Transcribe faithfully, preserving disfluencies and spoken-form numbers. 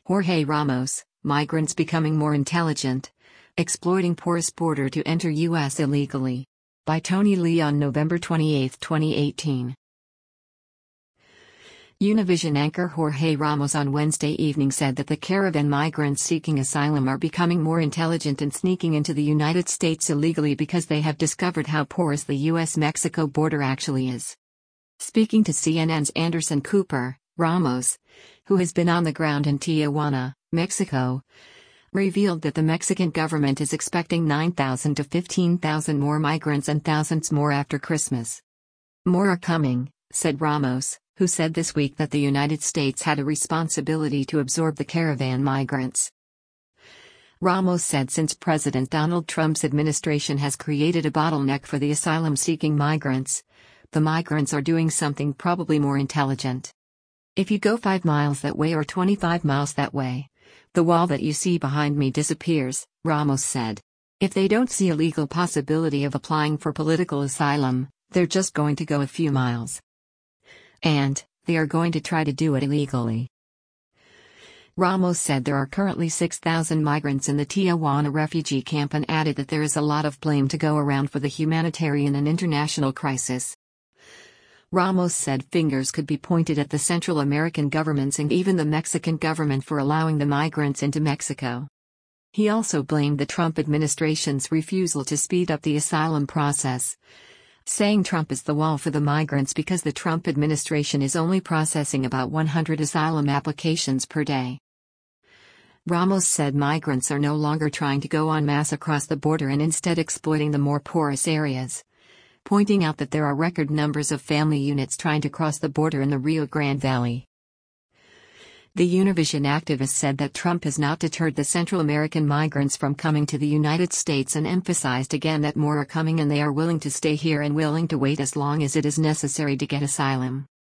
Jorge Ramos, Migrants Becoming More Intelligent. Exploiting Porous Border to Enter U S Illegally. By Tony Lee on November twenty-eighth, twenty eighteen. Univision anchor Jorge Ramos on Wednesday evening said that the caravan migrants seeking asylum are becoming more intelligent and sneaking into the United States illegally because they have discovered how porous the U S Mexico border actually is. Speaking to C N N's Anderson Cooper, Ramos, who has been on the ground in Tijuana, Mexico, revealed that the Mexican government is expecting nine thousand to fifteen thousand more migrants and thousands more after Christmas. More are coming, said Ramos, who said this week that the United States had a responsibility to absorb the caravan migrants. Ramos said since President Donald Trump's administration has created a bottleneck for the asylum-seeking migrants, the migrants are doing something probably more intelligent. If you go five miles that way or twenty-five miles that way, the wall that you see behind me disappears, Ramos said. If they don't see a legal possibility of applying for political asylum, they're just going to go a few miles. And, they are going to try to do it illegally. Ramos said there are currently six thousand migrants in the Tijuana refugee camp and added that there is a lot of blame to go around for the humanitarian and international crisis. Ramos said fingers could be pointed at the Central American governments and even the Mexican government for allowing the migrants into Mexico. He also blamed the Trump administration's refusal to speed up the asylum process, saying Trump is the wall for the migrants because the Trump administration is only processing about one hundred asylum applications per day. Ramos said migrants are no longer trying to go en masse across the border and instead exploiting the more porous areas, pointing out that there are record numbers of family units trying to cross the border in the Rio Grande Valley. The Univision activist said that Trump has not deterred the Central American migrants from coming to the United States and emphasized again that more are coming and they are willing to stay here and willing to wait as long as it is necessary to get asylum.